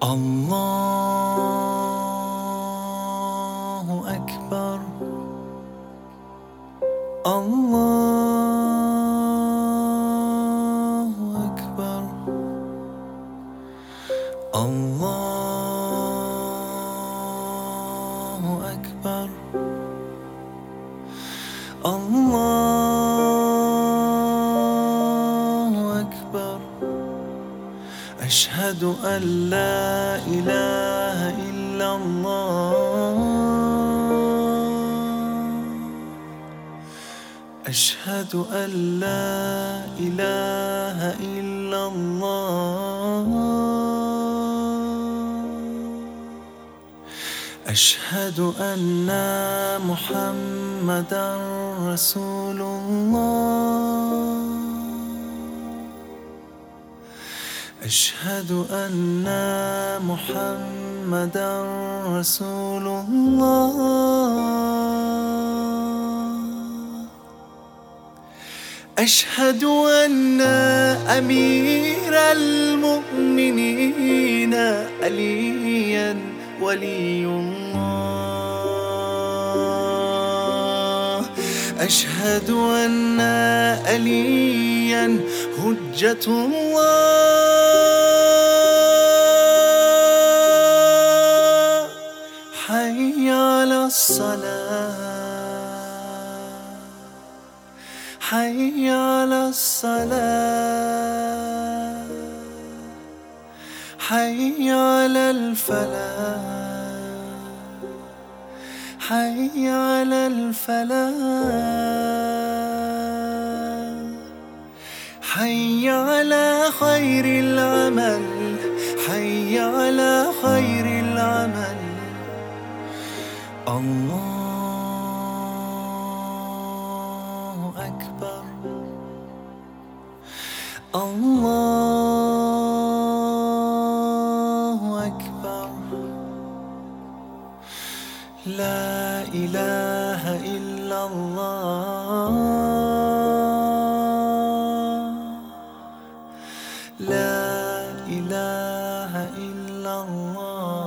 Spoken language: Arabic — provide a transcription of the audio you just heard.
الله أكبر. الله أكبر. الله أكبر. الله أكبر. أشهد أن لا إله إلا الله. أشهد أن لا إله إلا الله. أشهد أن محمدًا رسول الله. أشهد أن محمدًا رسول الله. أشهد أن أمير المؤمنين عليًا ولي الله. أشهد أن عليًا حجة الله. حي على الصلاة. حي على الصلاة. حي على الفلاح. حي على الفلاح. حي على خير العمل. حي على خير العمل. الله أكبر. الله أكبر. لا إله إلا الله. لا إله إلا الله.